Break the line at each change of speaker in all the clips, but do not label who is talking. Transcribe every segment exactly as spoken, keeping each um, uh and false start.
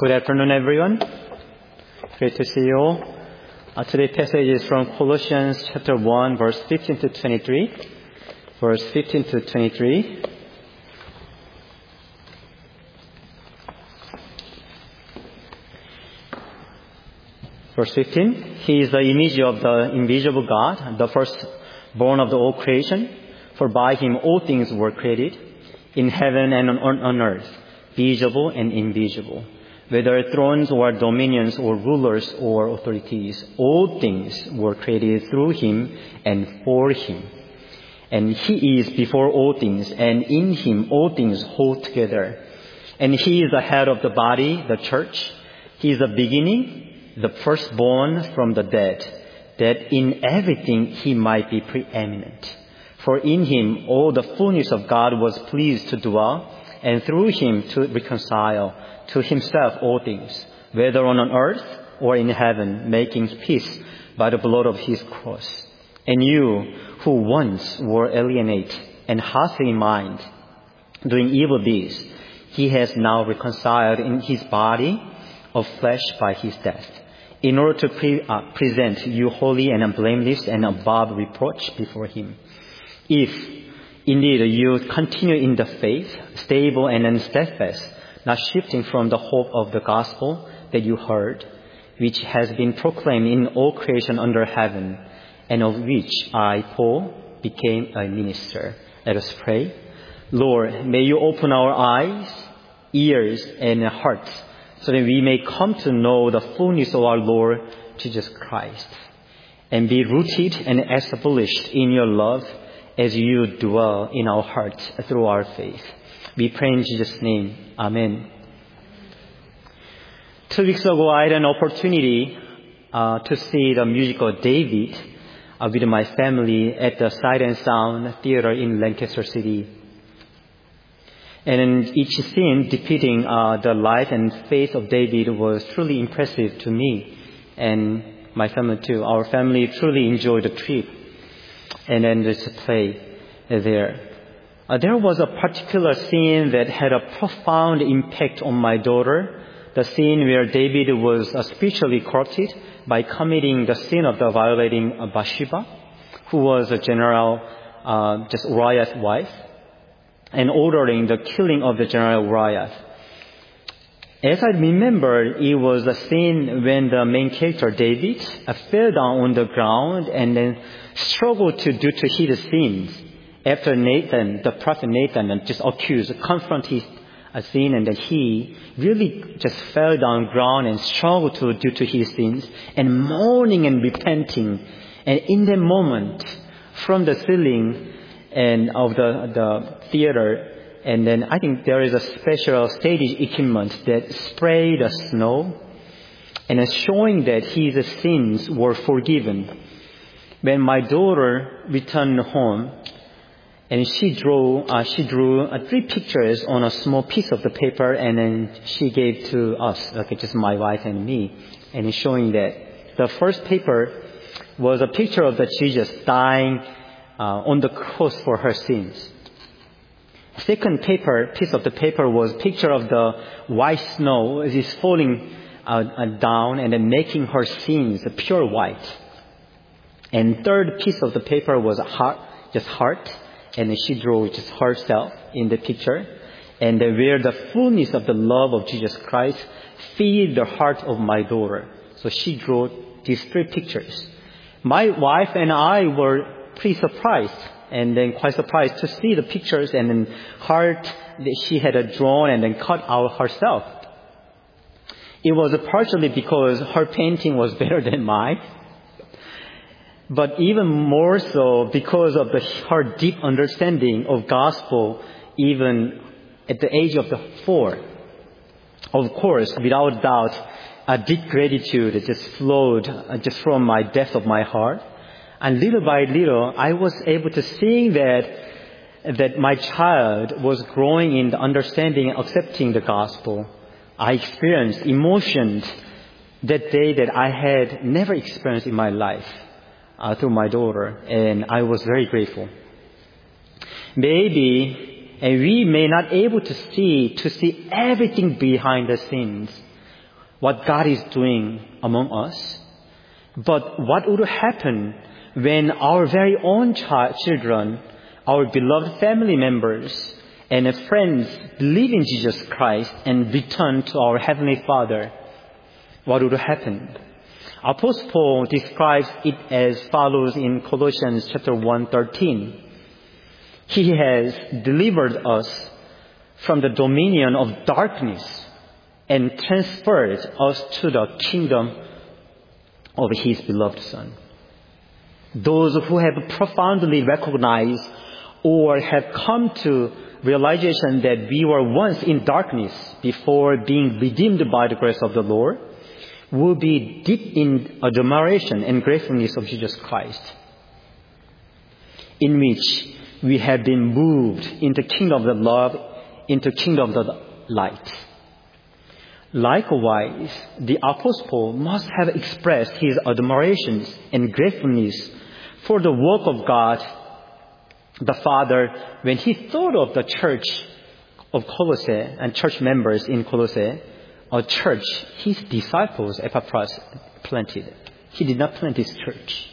Good afternoon, everyone. Great to see you all. Uh, today's passage is from Colossians chapter one, verse fifteen to twenty-three. Verse fifteen to twenty-three. Verse fifteen. He is the image of the invisible God, the firstborn of the all creation. For by him all things were created, in heaven and on, on earth, visible and invisible. Whether thrones or dominions or rulers or authorities, all things were created through him and for him. And he is before all things, and in him all things hold together. And he is the head of the body, the church. He is the beginning, the firstborn from the dead, that in everything he might be preeminent. For in him all the fullness of God was pleased to dwell, and through him to reconcile to himself all things, whether on earth or in heaven, making peace by the blood of his cross. And you, who once were alienate and hostile in mind, doing evil deeds, he has now reconciled in his body of flesh by his death, in order to pre- uh, present you holy and blameless and above reproach before him. If indeed you continue in the faith, stable and steadfast, not shifting from the hope of the gospel that you heard, which has been proclaimed in all creation under heaven, and of which I, Paul, became a minister. Let us pray. Lord, may you open our eyes, ears, and hearts, so that we may come to know the fullness of our Lord Jesus Christ, and be rooted and established in your love as you dwell in our hearts through our faith. We pray in Jesus' name. Amen. Two weeks ago, I had an opportunity uh, to see the musical David uh, with my family at the Sight and Sound Theater in Lancaster City. And in each scene depicting uh, the life and faith of David was truly impressive to me and my family too. Our family truly enjoyed the trip and then this play there. Uh, there was a particular scene that had a profound impact on my daughter. The scene where David was uh, spiritually corrupted by committing the sin of the violating uh, Bathsheba, who was a general, uh, just Uriah's wife, and ordering the killing of the general Uriah. As I remember, it was a scene when the main character, David, uh, fell down on the ground and then struggled to do to his sins. After Nathan, the prophet Nathan, just accused, confronted his sin, and then he really just fell down ground and struggled to due to his sins, and mourning and repenting. And in that moment, from the ceiling and of the the theater, and then I think there is a special stage equipment that sprayed the snow, and it's showing that his sins were forgiven. When my daughter returned home, and she drew, uh, she drew uh, three pictures on a small piece of the paper, and then she gave to us, like just my wife and me, and it's showing that the first paper was a picture of the Jesus dying uh, on the cross for her sins. Second paper, piece of the paper was a picture of the white snow as is falling uh, uh, down and then making her sins pure white. And third piece of the paper was a heart, just heart. And she drew just herself in the picture. And where the fullness of the love of Jesus Christ filled the heart of my daughter. So she drew these three pictures. My wife and I were pretty surprised. And then quite surprised to see the pictures and then heart that she had drawn and then cut out herself. It was partially because her painting was better than mine. But even more so because of the, her deep understanding of gospel, even at the age of the four. Of course, without doubt, a deep gratitude just flowed just from my depth of my heart. And little by little, I was able to see that that my child was growing in the understanding and accepting the gospel. I experienced emotions that day that I had never experienced in my life. Uh, through my daughter, and I was very grateful. Maybe, and we may not able to see to see everything behind the scenes, what God is doing among us. But what would happen when our very own child, children, our beloved family members, and friends believe in Jesus Christ and return to our Heavenly Father? What would happen? Apostle Paul describes it as follows in Colossians chapter one thirteen. He has delivered us from the dominion of darkness and transferred us to the kingdom of His beloved Son. Those who have profoundly recognized or have come to realization that we were once in darkness before being redeemed by the grace of the Lord will be deep in admiration and gratefulness of Jesus Christ, in which we have been moved into kingdom of the love, into kingdom of the light. Likewise, the Apostle Paul must have expressed his admiration and gratefulness for the work of God the Father when he thought of the church of Colossae and church members in Colossae, a church his disciples Epaphras planted. He did not plant this church.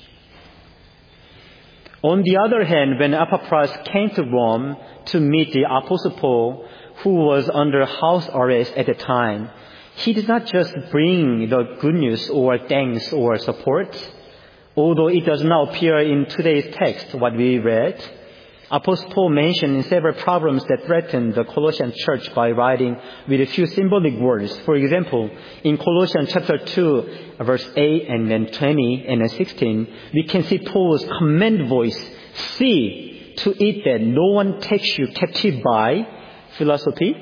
On the other hand, when Epaphras came to Rome to meet the Apostle Paul, who was under house arrest at the time, he did not just bring the good news or thanks or support. Although it does not appear in today's text, what we read, Apostle Paul mentioned several problems that threatened the Colossian church by writing with a few symbolic words. For example, in Colossians chapter two, verse eight and then twenty and then sixteen, we can see Paul's command voice, "See to it that no one takes you captive by philosophy,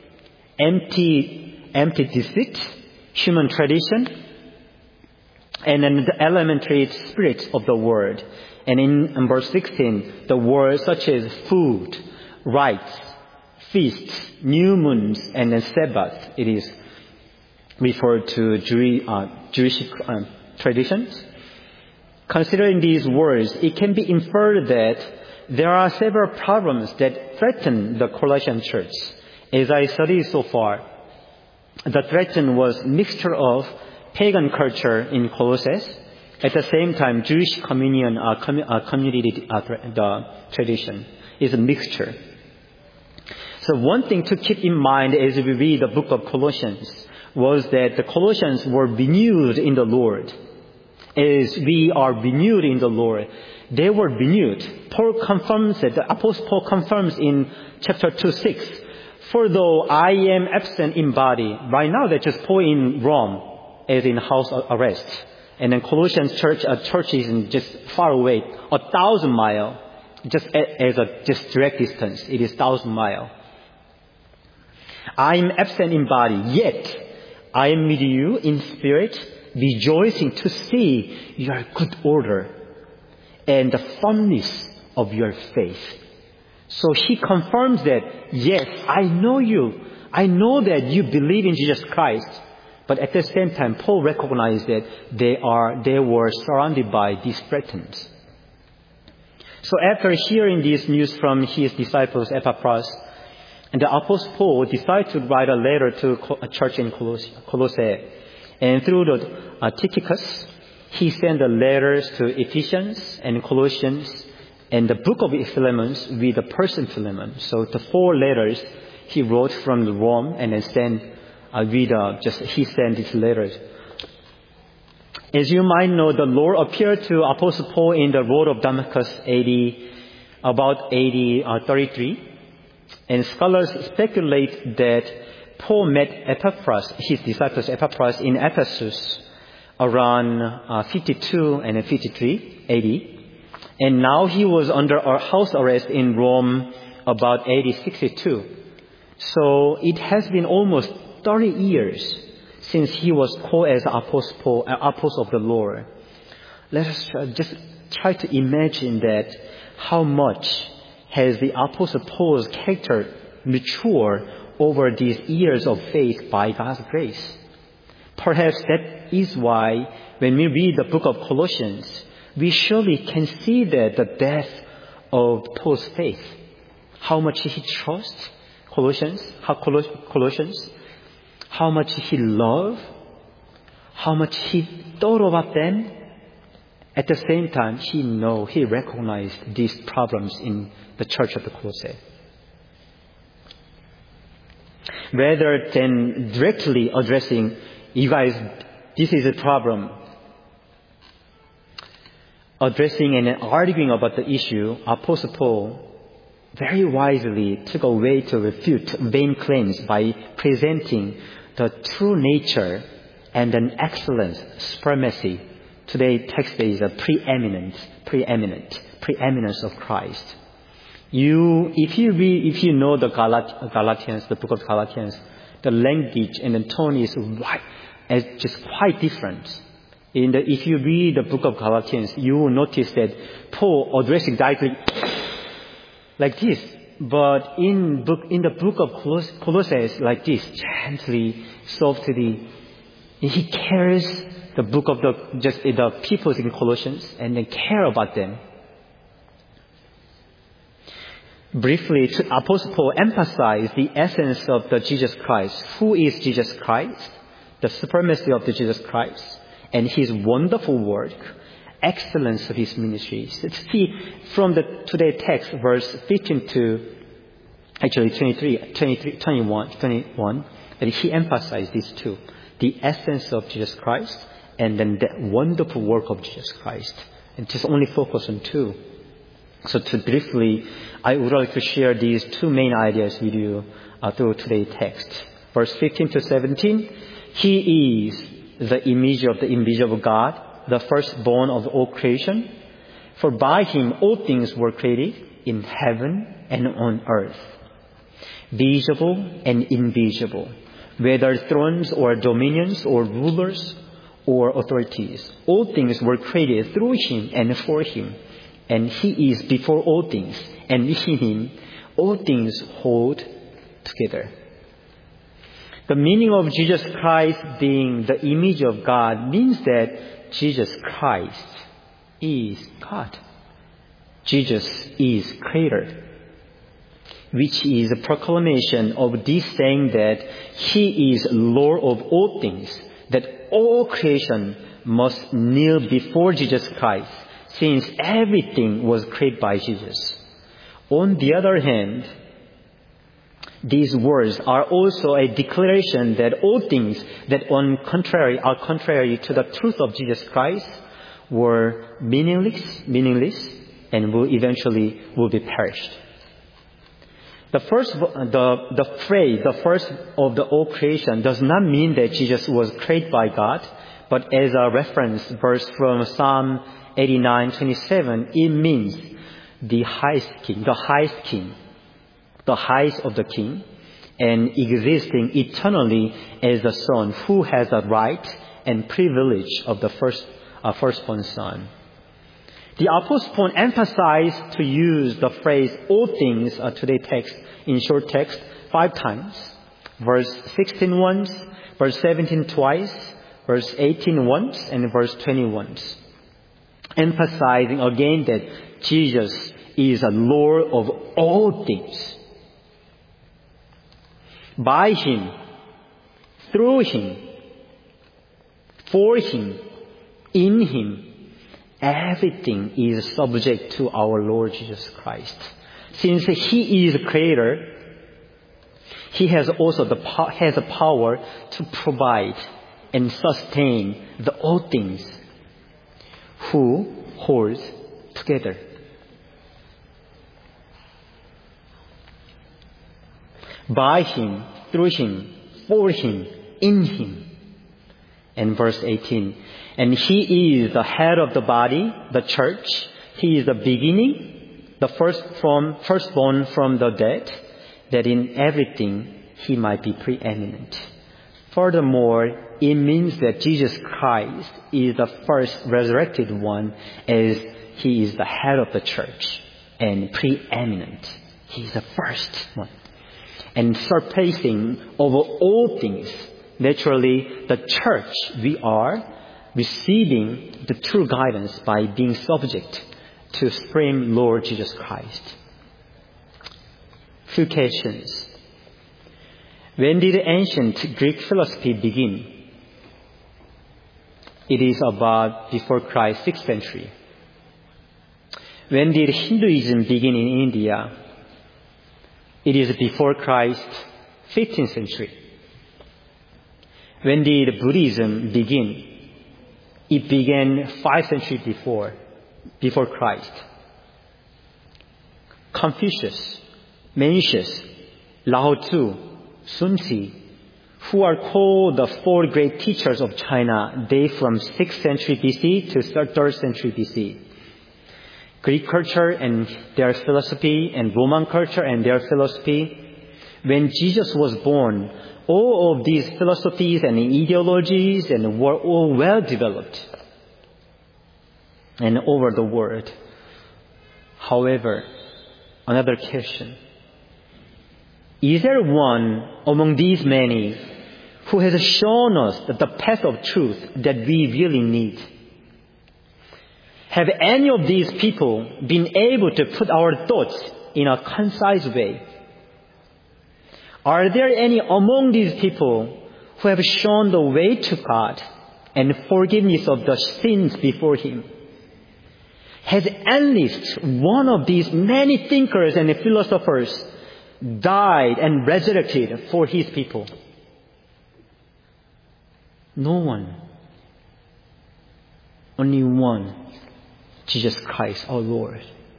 empty, empty deceit, human tradition, and then the elementary spirit of the world." And in, in verse sixteen, the words such as food, rites, feasts, new moons, and then Sabbath, it is referred to Jewish, uh, Jewish uh, traditions. Considering these words, it can be inferred that there are several problems that threaten the Colossian church. As I studied so far, the threat was mixture of pagan culture in Colossae. At the same time, Jewish communion, uh, com- uh, community, uh, the tradition is a mixture. So one thing to keep in mind as we read the book of Colossians was that the Colossians were renewed in the Lord. As we are renewed in the Lord, they were renewed. Paul confirms it, the Apostle Paul confirms in chapter two six, "For though I am absent in body," right now they're just Paul in Rome as in house arrest. And then Colossians church, uh, church is just far away, a thousand mile, just as a just direct distance. It is thousand mile. "I am absent in body, yet I am with you in spirit, rejoicing to see your good order and the firmness of your faith." So he confirms that, yes, I know you. I know that you believe in Jesus Christ. But at the same time, Paul recognized that they are they were surrounded by these threats. So after hearing this news from his disciples Epaphras, and the Apostle Paul decided to write a letter to a church in Colossae. And through the uh, Tychicus, he sent the letters to Ephesians and Colossians and the book of Philemon with the person Philemon. So the four letters he wrote from Rome and then sent uh, with uh, just he sent these letters. As you might know, the Lord appeared to Apostle Paul in the road of Damascus A D about A D thirty-three, and scholars speculate that Paul met Epaphras, his disciples Epaphras, in Ephesus around uh, fifty-two and fifty-three A D, and now he was under a house arrest in Rome about A D sixty-two. So it has been almost thirty years since he was called as Apostle Paul, uh, Apostle of the Lord. Let us try, just try to imagine that how much has the Apostle Paul's character matured over these years of faith by God's grace. Perhaps that is why when we read the book of Colossians, we surely can see that the depth of Paul's faith, how much he trusts Colossians, how Colossians, how much he loved how much he thought about them, at the same time, he know, he recognized these problems in the church of the Colossae. Rather than directly addressing, you guys, this is a problem, addressing and arguing about the issue, Apostle Paul very wisely took a way to refute vain claims by presenting the true nature and an excellent supremacy. Today's text is a preeminent, preeminent, preeminence of Christ. You, if you read, if you know the Galat, Galatians, the book of Galatians, the language and the tone is right, is just quite different. In the, if you read the book of Galatians, you will notice that Paul addressing directly like this, but in book in the book of Coloss- Colossians, like this, gently, softly, he cares the book of the just the people in Colossians and then care about them. Briefly, Apostle Paul emphasized the essence of the Jesus Christ. Who is Jesus Christ? The supremacy of the Jesus Christ and His wonderful work, excellence of His ministries. Let's see from the today's text, verse fifteen to actually twenty-three, twenty-three, twenty-one, twenty-one, that he emphasized these two: the essence of Jesus Christ and then the wonderful work of Jesus Christ. And just only focus on two. So to briefly, I would like to share these two main ideas with you uh, through today's text. Verse fifteen to seventeen, He is the image of the invisible God, the firstborn of all creation. For by Him all things were created in heaven and on earth, visible and invisible, whether thrones or dominions or rulers or authorities. All things were created through Him and for Him. And He is before all things, and in Him all things hold together. The meaning of Jesus Christ being the image of God means that Jesus Christ is God. Jesus is Creator, which is a proclamation of this saying that He is Lord of all things, that all creation must kneel before Jesus Christ, since everything was created by Jesus. On the other hand, these words are also a declaration that all things that on contrary are contrary to the truth of Jesus Christ were meaningless, meaningless, and will eventually will be perished. The first, the the phrase, the first of the all creation, does not mean that Jesus was created by God, but as a reference verse from Psalm eighty-nine twenty-seven, it means the highest king, the highest king, the highest of the king, and existing eternally as the son who has the right and privilege of the first uh, firstborn son. The Apostle Paul emphasized to use the phrase all things uh, today's text in short text five times. Verse sixteen once, verse seventeen twice, verse eighteen once, and verse twenty once. Emphasizing again that Jesus is a Lord of all things. By Him, through Him, for Him, in Him, everything is subject to our Lord Jesus Christ. Since He is Creator, He has also the has the power to provide and sustain the all things, who holds together. By Him, through Him, for Him, in Him. And verse eighteen, and He is the head of the body, the church. He is the beginning, the first from firstborn from the dead, that in everything He might be preeminent. Furthermore, it means that Jesus Christ is the first resurrected one, as He is the head of the church and preeminent. He is the first one. And surpassing over all things, naturally, the church, we are receiving the true guidance by being subject to supreme Lord Jesus Christ. Few questions. When did ancient Greek philosophy begin? it is about before Christ, sixth century. When did Hinduism begin in India? It is before Christ, fifteenth century. When did Buddhism begin? It began five centuries before, before Christ. Confucius, Mencius, Lao Tzu, Sun Tzu, who are called the four great teachers of China, date from sixth century B C to third century B C. Greek culture and their philosophy and Roman culture and their philosophy. When Jesus was born, all of these philosophies and ideologies and were all well developed and over the world. However, another question. Is there one among these many who has shown us the path of truth that we really need? Have any of these people been able to put our thoughts in a concise way? Are there any among these people who have shown the way to God and forgiveness of the sins before Him? Has at least one of these many thinkers and philosophers died and resurrected for His people? No one. Only one. Jesus Christ, our Lord.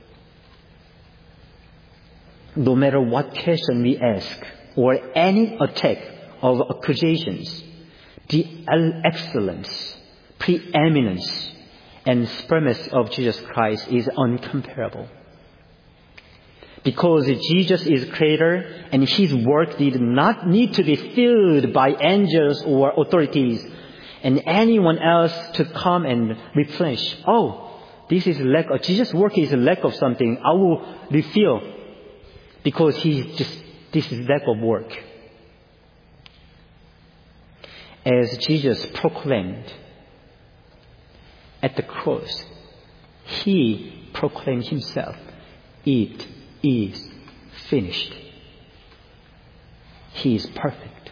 No matter what question we ask or any attack of accusations, the excellence, preeminence, and supremacy of Jesus Christ is incomparable. Because Jesus is Creator and His work did not need to be filled by angels or authorities and anyone else to come and replenish. Oh, this is lack of, Jesus' work is a lack of something. I will refill because He just, this is lack of work. As Jesus proclaimed at the cross, He proclaimed Himself, it is finished. He is perfect.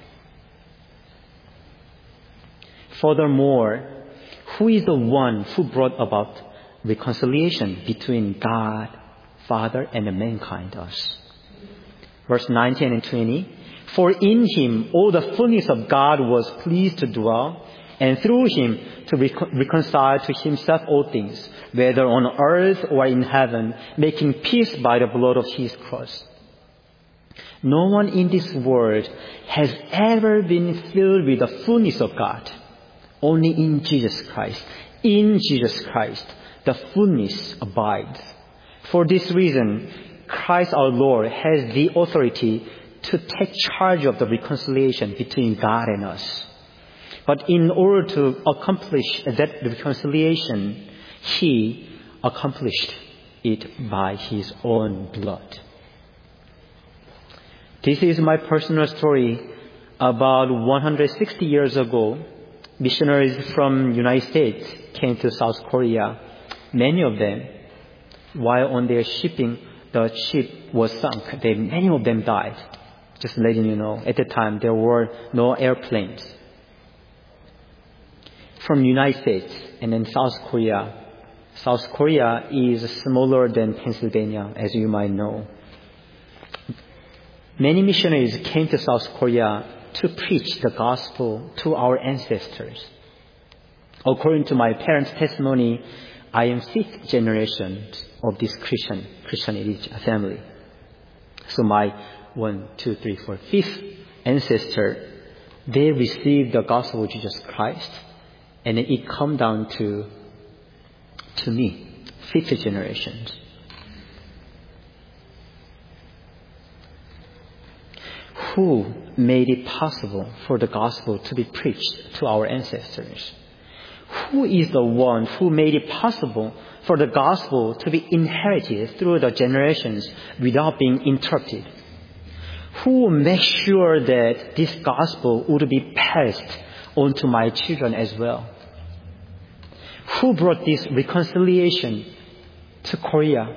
Furthermore, who is the one who brought about reconciliation between God, Father, and mankind, us? Verse nineteen and twenty. For in Him all the fullness of God was pleased to dwell, and through Him to rec- reconcile to Himself all things, whether on earth or in heaven, making peace by the blood of His cross. No one in this world has ever been filled with the fullness of God. Only in Jesus Christ. In Jesus Christ, the fullness abides. For this reason, Christ our Lord has the authority to take charge of the reconciliation between God and us. But in order to accomplish that reconciliation, He accomplished it by His own blood. This is my personal story. About one hundred sixty years ago, missionaries from the United States came to South Korea. Many of them, while on their shipping, the ship was sunk. They, many of them died. Just letting you know, at the time there were no airplanes. From the United States and then South Korea. South Korea is smaller than Pennsylvania, as you might know. Many missionaries came to South Korea to preach the gospel to our ancestors. According to my parents' testimony, I am fifth generation of this Christian Christian family. So my one, two, three, four, fifth ancestor, they received the gospel of Jesus Christ, and it come down to to me, fifth generation. Who made it possible for the gospel to be preached to our ancestors? Who is the one who made it possible for the gospel to be inherited through the generations without being interrupted? Who will make sure that this gospel would be passed on to my children as well? Who brought this reconciliation to Korea?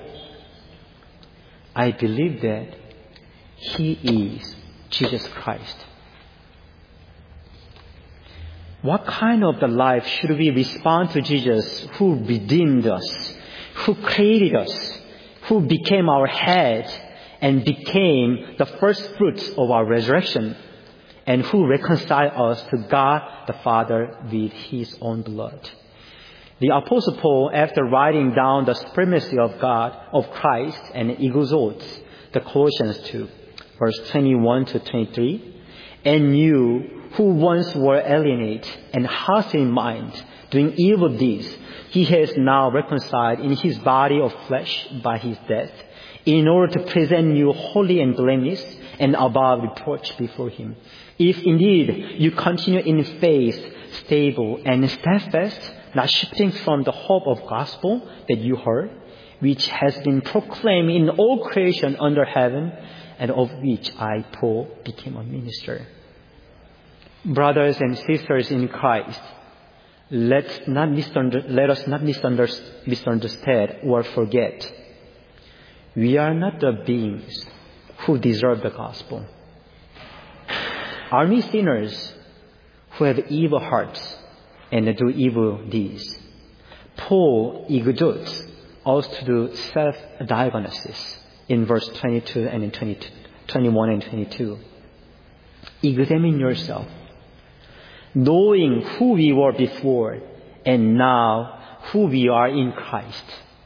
I believe that He is Jesus Christ. What kind of the life should we respond to Jesus who redeemed us, who created us, who became our head and became the first fruits of our resurrection, and who reconciled us to God the Father with His own blood? The Apostle Paul, after writing down the supremacy of God, of Christ, and exhorts the Colossians two, verse twenty-one to twenty-three, and you who once were alienated and harsh in mind, doing evil deeds, He has now reconciled in His body of flesh by His death, in order to present you holy and blameless and above reproach before Him. If indeed you continue in faith, stable and steadfast, not shifting from the hope of gospel that you heard, which has been proclaimed in all creation under heaven, and of which I, Paul, became a minister. Brothers and sisters in Christ, let's not misunder- let us not misunder- misunderstand or forget. We are not the beings who deserve the gospel. Are we sinners who have evil hearts and do evil deeds? Paul exhorts us to do self-diagnosis in verse twenty-two and twenty-two, twenty-one and twenty-two. Examine yourself, knowing who we were before and now who we are in Christ.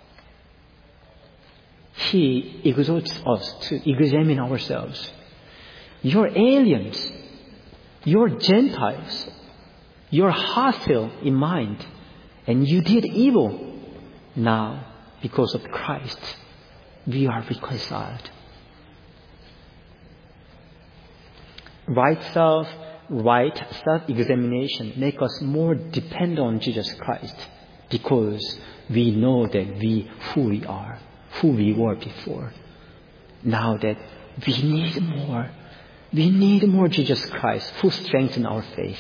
He exhorts us to examine ourselves. You're aliens. You're Gentiles. You're hostile in mind. And you did evil. Now, because of Christ, we are reconciled. Right self, right self-examination make us more dependent on Jesus Christ, because we know that we who we are, who we were before. Now that we need more, we need more Jesus Christ who strengthens our faith.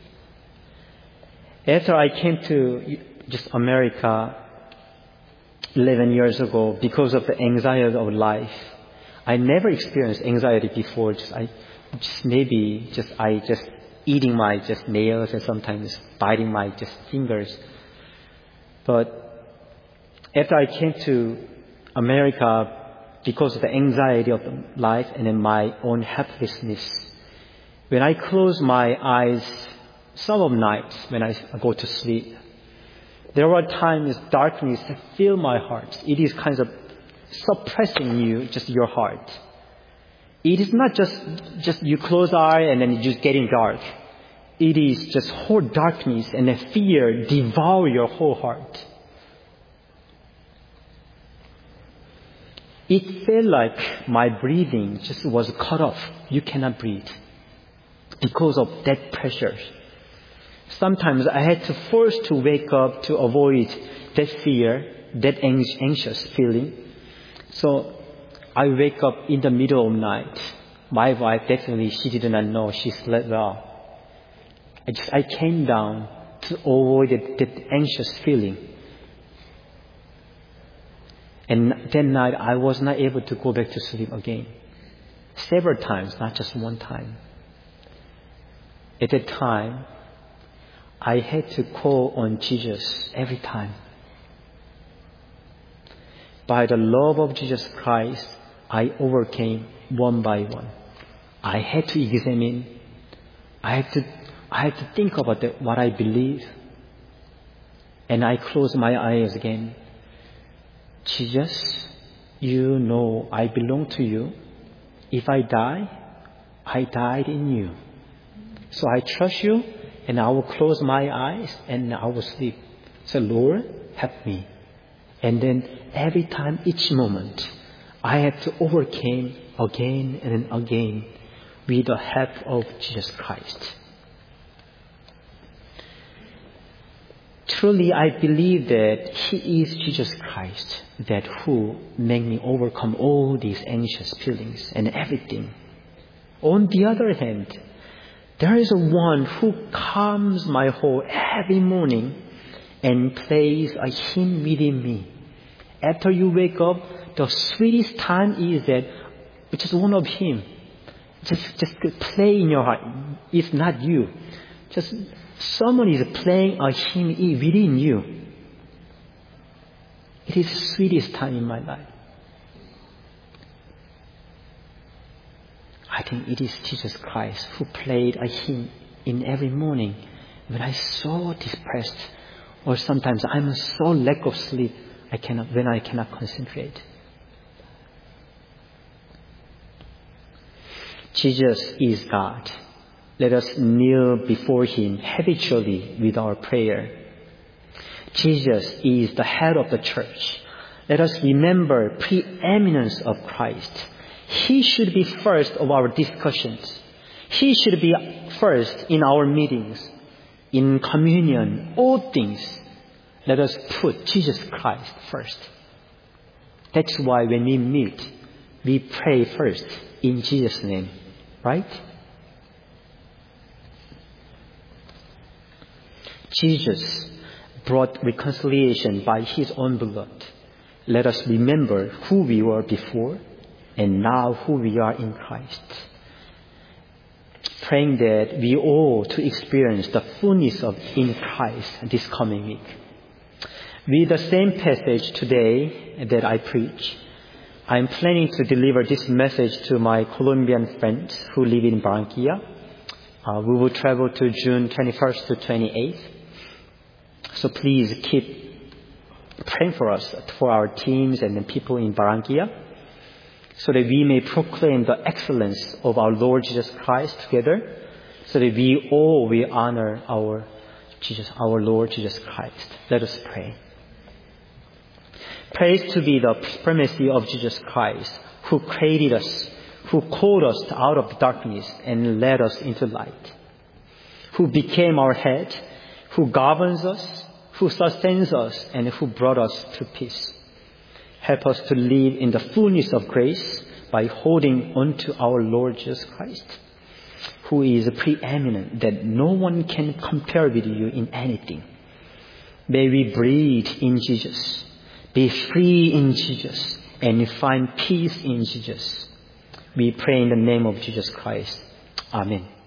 After I came to just America eleven years ago, because of the anxiety of life, I never experienced anxiety before. Just I, just maybe just I just eating my just nails and sometimes biting my just fingers. But after I came to America, because of the anxiety of life and then my own helplessness, when I close my eyes, some of nights when I go to sleep, there were times darkness fill my heart. It is kind of suppressing you, just your heart. It is not just just you close eye and then it's just getting dark. It is just whole darkness and the fear devour your whole heart. It felt like my breathing just was cut off. You cannot breathe because of that pressure. Sometimes I had to force to wake up to avoid that fear, that anxious feeling. So I wake up in the middle of night. My wife definitely, she did not know. She slept well. I just, I came down to avoid that, that anxious feeling. And that night, I was not able to go back to sleep again. Several times, not just one time. At that time, I had to call on Jesus every time. By the love of Jesus Christ, I overcame one by one. I had to examine. I had to, I had to think about the, what I believe. And I closed my eyes again. Jesus, you know I belong to you. If I die, I died in you. So I trust you, and I will close my eyes and I will sleep. So Lord, help me. And then every time, each moment, I have to overcome again and again with the help of Jesus Christ. Truly, I believe that He is Jesus Christ, that who made me overcome all these anxious feelings and everything. On the other hand, there is a one who calms my heart every morning and plays a hymn within me. After you wake up, the sweetest time is that just one of Him. Just, just play in your heart. It's not you. Just someone is playing a hymn within you. It is the sweetest time in my life. I think it is Jesus Christ who played a hymn in every morning when I'm so depressed, or sometimes I'm so lack of sleep I cannot when I cannot concentrate. Jesus is God. Let us kneel before Him habitually with our prayer. Jesus is the head of the church. Let us remember preeminence of Christ. He should be first of our discussions. He should be first in our meetings, in communion, all things. Let us put Jesus Christ first. That's why when we meet, we pray first in Jesus' name, right? Jesus brought reconciliation by His own blood. Let us remember who we were before and now who we are in Christ. Praying that we all to experience the fullness of in Christ this coming week. With the same passage today that I preach, I am planning to deliver this message to my Colombian friends who live in Barranquilla. Uh, we will travel to June twenty-first to twenty-eighth. So please keep praying for us, for our teams and the people in Barranquilla, so that we may proclaim the excellence of our Lord Jesus Christ together, so that we all will honor our Jesus, our Lord Jesus Christ. Let us pray. Praise to be the supremacy of Jesus Christ, who created us, who called us out of darkness and led us into light, who became our head, who governs us, who sustains us, and who brought us to peace. Help us to live in the fullness of grace by holding on to our Lord Jesus Christ, who is preeminent, that no one can compare with you in anything. May we breathe in Jesus, be free in Jesus, and find peace in Jesus. We pray in the name of Jesus Christ. Amen.